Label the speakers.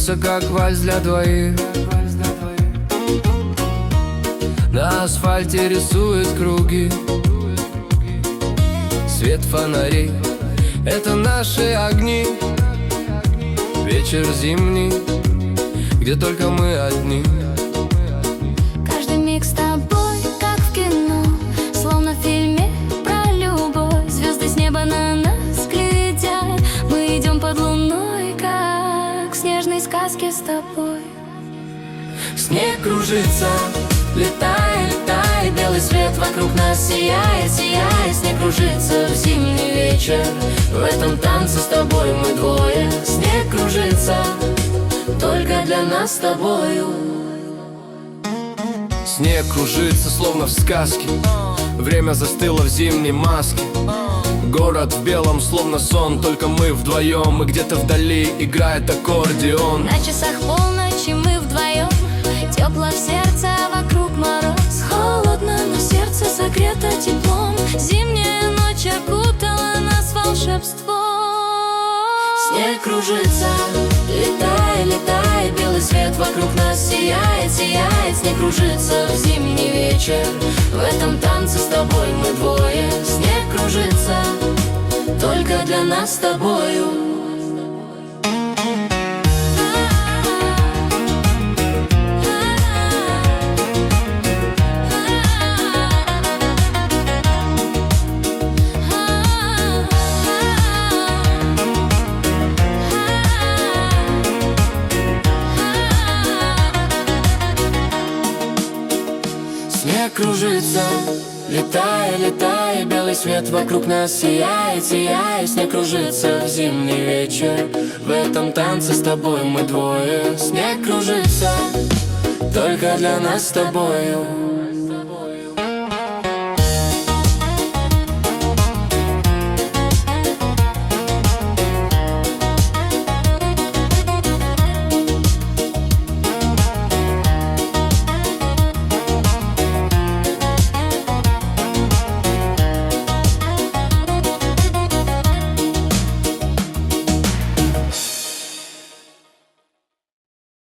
Speaker 1: кружится, как вальс для двоих. На асфальте рисует круги. Свет фонарей — это наши огни. Вечер зимний, где только мы одни.
Speaker 2: Каждый миг с тобой, как в кино, словно в фильме про любовь. Звезды с неба на нас глядят, мы идем под луной, как в снежной сказке с тобой.
Speaker 1: Снег кружится,
Speaker 2: Летай, летай, белый свет вокруг нас сияет, сияет. Снег кружится в зимний вечер, в этом танце с тобой мы двое. Снег кружится только для нас с тобою.
Speaker 1: снег кружится, словно в сказке. Время застыло в зимней маске. Город в белом, словно сон, только мы вдвоем. И где-то вдали играет аккордеон.
Speaker 2: На часах полночи мы вдвоем, тепло в сердце, а вокруг мороз. Холодно, но сердце согрето теплом. Зимняя ночь окутала нас волшебством. Снег кружится, летай, летай, белый свет вокруг нас сияет, сияет. Снег кружится в зимний вечер, в этом танце с тобой мы двое. Снег кружится только для нас с тобою.
Speaker 1: Снег кружится, летая, летая, белый свет вокруг нас сияет, сияет. Снег кружится в зимний вечер, в этом танце с тобой мы двое. Снег кружится только для нас с тобою.